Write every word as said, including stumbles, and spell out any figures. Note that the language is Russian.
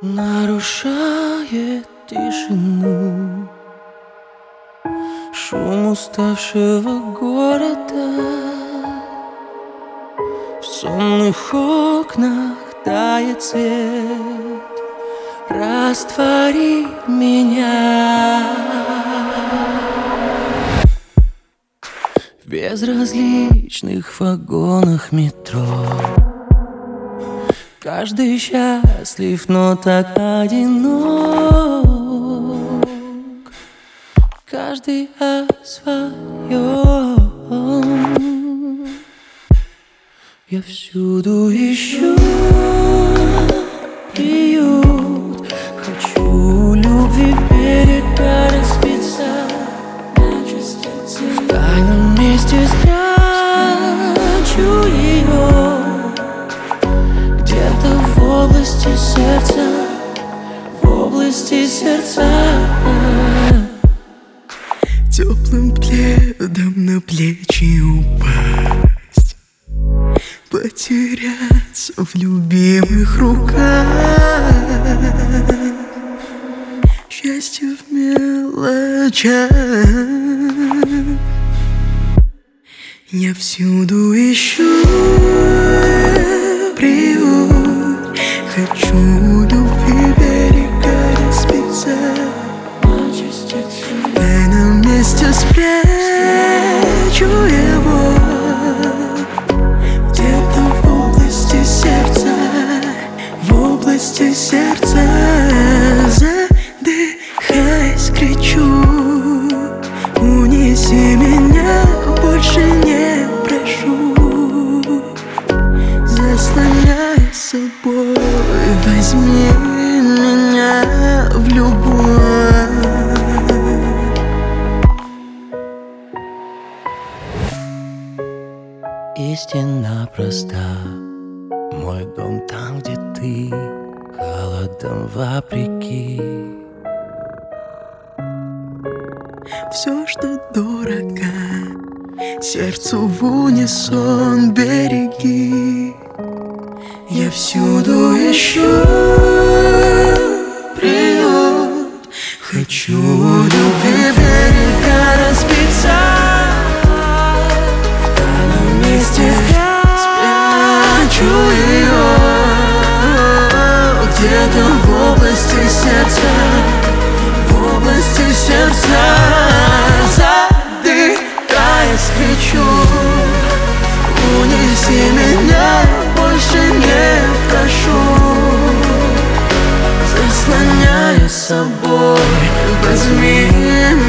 Нарушает тишину шум уставшего города. В сонных окнах тает свет, раствори меня. В безразличных вагонах метро каждый счастлив, но так одинок. Каждый о своем. Я всюду ищу приют. Хочу любви берега распиться. В тайном месте спрячу ее. Где-то в области сердца, в области сердца. Теплым пледом на плечи упасть, потеряться в любимых руках. Счастье в мелочах. Я всюду ищу приют. Хочу любви берега распиться. В тайном месте спрячу его. Где-то в области сердца, в области сердца. Задыхаясь, кричу: унеси меня, больше не прошу. Заслоняй собой, возьми меня в любовь. Истина проста. Мой дом там, где ты, холодом вопреки. Все, что дорого, сердцу в унисон береги. Я всюду ищу приют. Хочу любви берега разбиться. В тайном месте спрячу ее. Где-то в области сердца, в области сердца. Задыхаясь, кричу: унеси меня, больше не прошу. Заслоняя собой, возьми